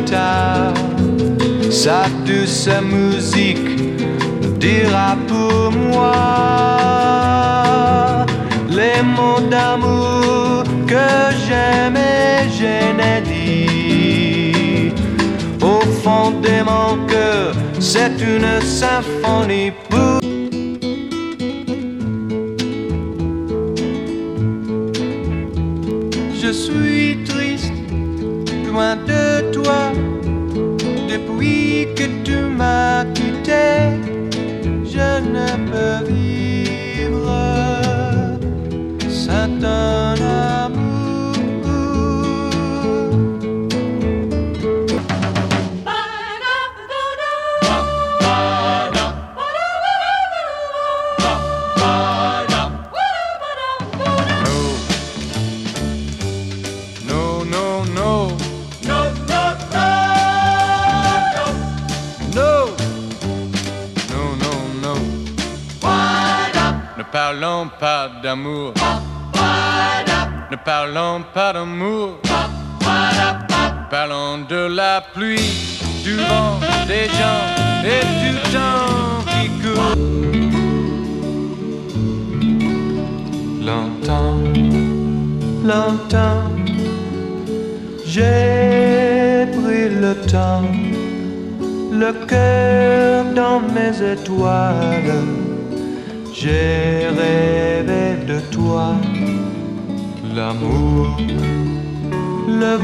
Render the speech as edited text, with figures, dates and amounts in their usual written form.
guitare, sa douce musique dira pour moi les mots d'amour que j'aime et je n'ai dit. Au fond de mon cœur, c'est une symphonie pour. Je suis triste, loin de toi, depuis que tu m'as quitté. Je ne peux vivre sans ton amour. Ne parlons pas d'amour, ne parlons pas d'amour, parlons de la pluie, du vent, des gens et du temps qui court. Longtemps, longtemps, j'ai pris le temps, le cœur dans mes étoiles. J'ai rêvé de toi, l'amour, le